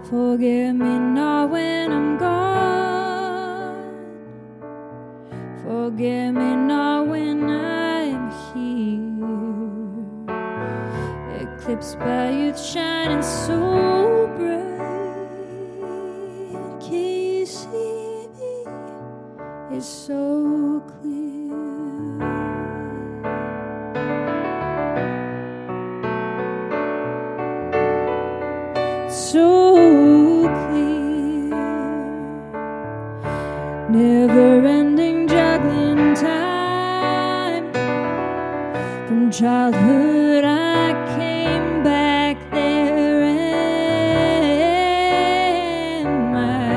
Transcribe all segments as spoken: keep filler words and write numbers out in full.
Forgive me not when I'm gone. Forgive me not when I'm here, eclipsed by youth shining so bright. Can you see me? It's so clear. So clear, never-ending juggling time. From childhood I came back, there am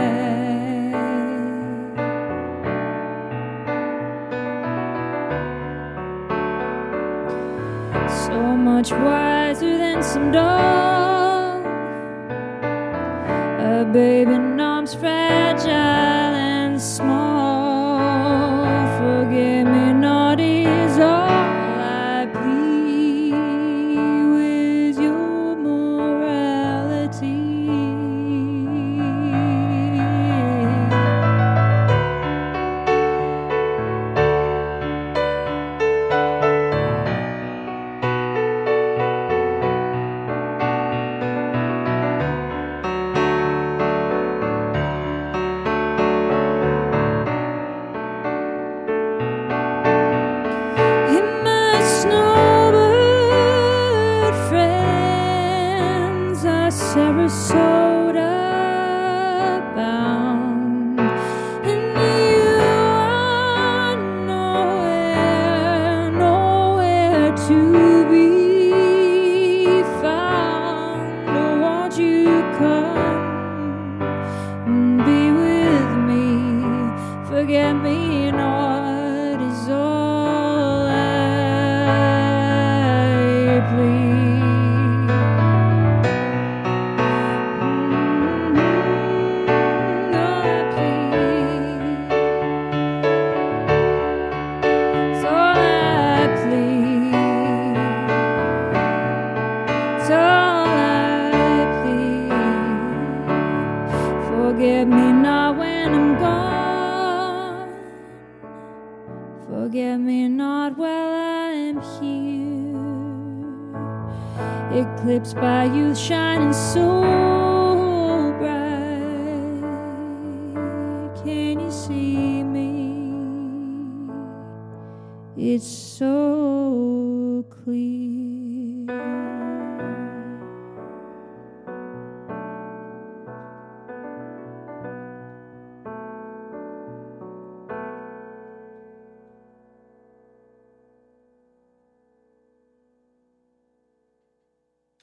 I. So much wiser than some dogs. A baby in arms, fragile and small. Forgive me not is all I plead with your morality. Sarasota bound, and you are nowhere, nowhere to be found. Oh, won't you come and be with me? Forget me not is all I plead. Forgive me not when I'm gone. Forgive me not while I'm here, eclipsed by youth shining so bright. Can you see me? It's so